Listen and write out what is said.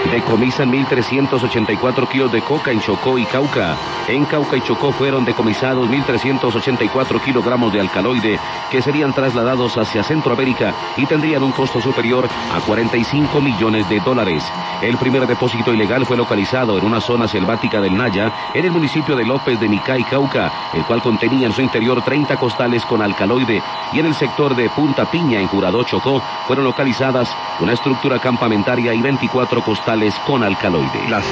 Decomisan 1.384 kilos de coca en Chocó y Cauca. En Cauca y Chocó fueron decomisados 1.384 kilogramos de alcaloide que serían trasladados hacia Centroamérica y tendrían un costo superior a $45 millones. El primer depósito ilegal fue localizado en una zona selvática del Naya, en el municipio de López de Nicay, Cauca, el cual contenía en su interior 30 costales con alcaloide, y en el sector de Punta Piña, en Juradó, Chocó, fueron localizadas una estructura campamentaria y 24 costales con alcaloide.